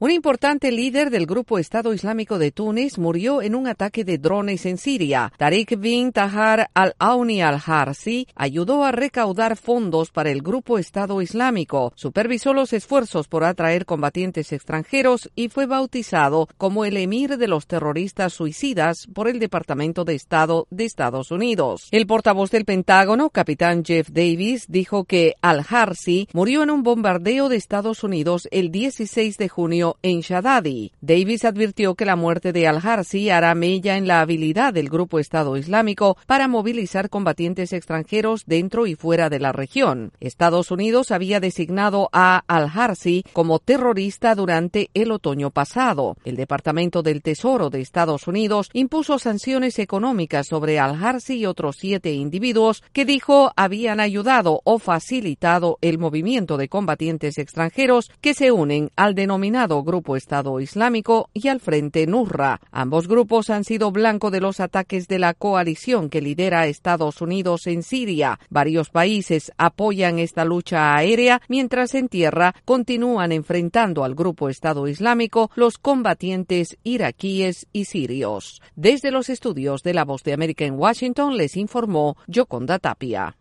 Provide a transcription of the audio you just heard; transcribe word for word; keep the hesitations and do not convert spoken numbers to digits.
Un importante líder del grupo Estado Islámico de Túnez murió en un ataque de drones en Siria. Tariq bin Tahar al-Auni al-Harsi ayudó a recaudar fondos para el grupo Estado Islámico, supervisó los esfuerzos por atraer combatientes extranjeros y fue bautizado como el emir de los terroristas suicidas por el Departamento de Estado de Estados Unidos. El portavoz del Pentágono, capitán Jeff Davis, dijo que al-Harsi murió en un bombardeo de Estados Unidos el dieciséis de junio en Shadadi. Davis advirtió que la muerte de al-Harsi hará mella en la habilidad del grupo Estado Islámico para movilizar combatientes extranjeros dentro y fuera de la región. Estados Unidos había designado a al-Harsi como terrorista durante el otoño pasado. El Departamento del Tesoro de Estados Unidos impuso sanciones económicas sobre al-Harsi y otros siete individuos que dijo habían ayudado o facilitado el movimiento de combatientes extranjeros que se unen al denominado Grupo Estado Islámico y al Frente Nusra. Ambos grupos han sido blanco de los ataques de la coalición que lidera Estados Unidos en Siria. Varios países apoyan esta lucha aérea, mientras en tierra continúan enfrentando al Grupo Estado Islámico los combatientes iraquíes y sirios. Desde los estudios de La Voz de América en Washington les informó Yoconda Tapia.